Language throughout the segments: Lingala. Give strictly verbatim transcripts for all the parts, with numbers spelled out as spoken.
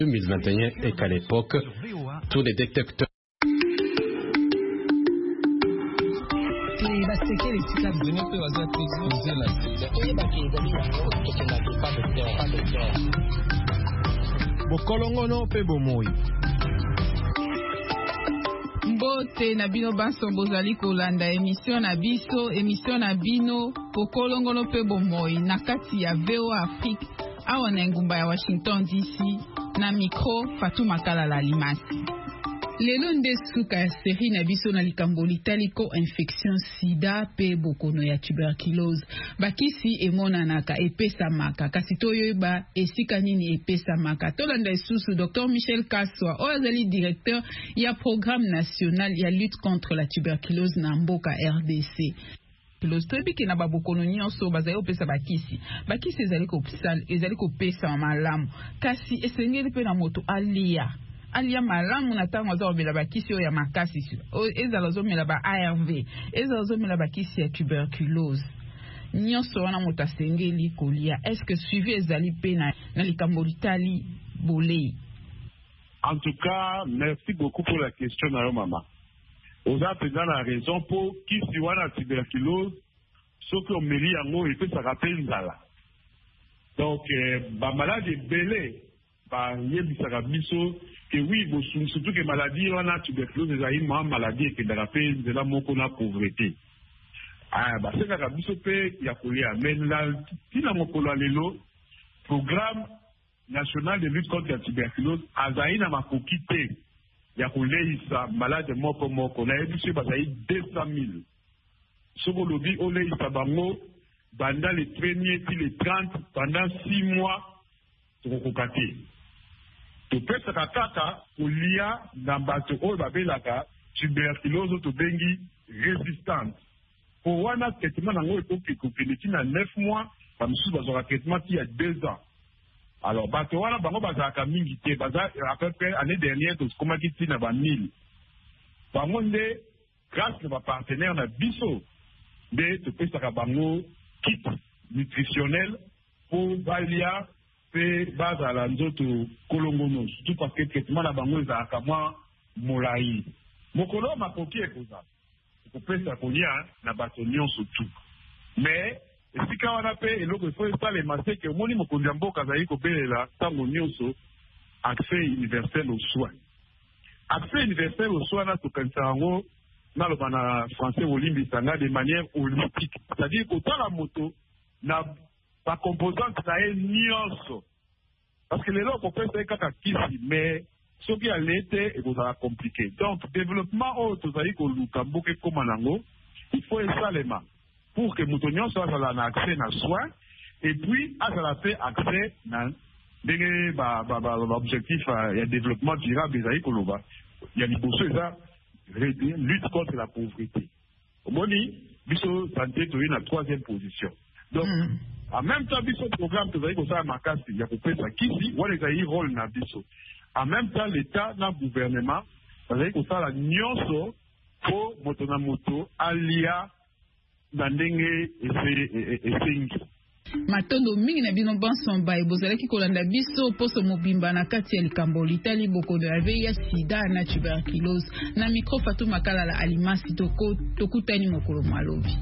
deux mille vingt et un et qu'à l'époque, tous les détecteurs Bokolongono pe bomoi. Mbote na bino baso bozali kolanda émission na biso émission na bino Bokolongono pe bomoi na kati ya V O A Afrique awa na ngumba ya Washington D C na micro Fatou Makala la Limasi. Lelo nde suka ya seri na biso na likambo litaliko infection sida pe bokono ya tuberculose. Bakisi emonanaka epesamaka kasi toyoba esika nini epesamaka. Tolanda esusu Docteur Michel Kaswa oyo azali directeur ya programme national ya lutte contre la tuberculose na mboka R D C. Toyebi na babokono nyonso bazali opesa bakisi. Bakisi ezali kopesa ezali kopesa malamu. Kasi esengeli pe na moto alia. Alia malamu na tango za obela bakisi oya makasi ezala zomela ba A R V ezala zomela bakisi ya tuberculose nyonso wana moto asengeli kolia. Est-ce que suivi ezali pe na, na likambo litali bolei? En tout cas, merci beaucoup pour la question na yo mama. Vous avez la raison pour qui si wana tuberculose ce que on meli yango et ça rappelle nzala. Donc euh, ba malade belé ba yebisaka biso que oui, bon, surtout que maladie, on a tuberculose, c'est une maladie qui est de la moko na pauvreté. Ah, bah, c'est la bisope, il y a coulé. Mais là, si la moko la lelo, programme national de lutte contre la tuberculose, azaïna ma kokite, il y a coulé, ça, malade moko moko, na ebisé, bah, ça y deux cent mille. Sobo lobi, on l'a isa bango, pendant les premiers, puis les trente, pendant six mois, pour kokate. Topesa kaka kulia na bato oyo babelaka tuberculose to bengi résistante. Pour wana traitement nango ekoki kokende na neuf mois, ba misusu bazwa traitement qui a deux ans. Alors bato wana bango bazaka mingi te, baza à peu près année dernière to komaki tina ba mille. Bango nde grâce à partenaire na biso de topesa bango kit nutritionnel pour balia pe baza la nzoto kolongono surtout parce que traitement la bango za kamwa molai mokolo makoki ekoza kopesa kolia na bato nyonso tout mais esika wana pe eloko faut pas les masser que moni mokonzi ya mboka za iko belela tango nyonso accès universel aux soins accès universel aux soins na tokansango na lo bana français olimbi sanga de manière holistique, c'est-à-dire autant la moto na pa composante na e nyonso parce que les gens pour faire ça kaka kisi mais ce qui a l'été et vous a compliqué. Donc développement au tozali ko luka mboke koma nango il faut esalema pour que moto nyonso azala na accès na soin et puis azala fait accès na ndenge ba ba ba objectif ya développement durable ezali ko loba ya liboso eza lutte contre la pauvreté. Omoni biso santé to na troisième position. Donc mm. En même temps, biso programme que vous avez comme ça makasi, il y a peut être qui ou les aïe rôle na biso. En même temps, l'État, na gouvernement, vous avez comme ça la nyonso pour motona moto alia dandenge et sengi. Matondo mingi na bino banson ba ebozalaki kolanda biso poso mobimba na kati ya likambo litali boko de ya sida na tuberculose na micro Fatou Makala la Alimasi toko tokutani mokolo malobi.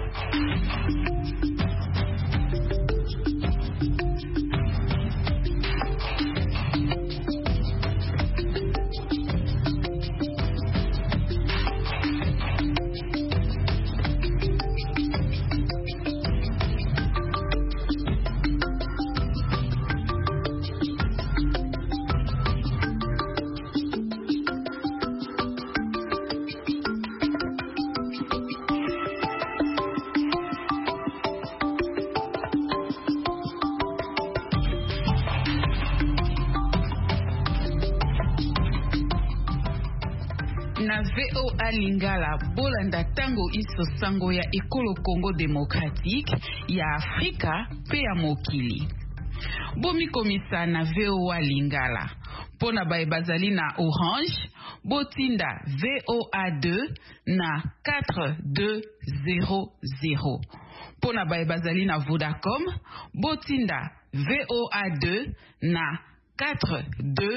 Na V O A Lingala bolanda tango iso sango ya ekolo Congo démocratique ya Afrika pe ya mokili. Bomi komisa na V O A Lingala pona bae bazali na Orange botinda V O A deux na quatre deux zéro zéro. Pona bae bazali na Vodacom botinda V O A deux na quatre deux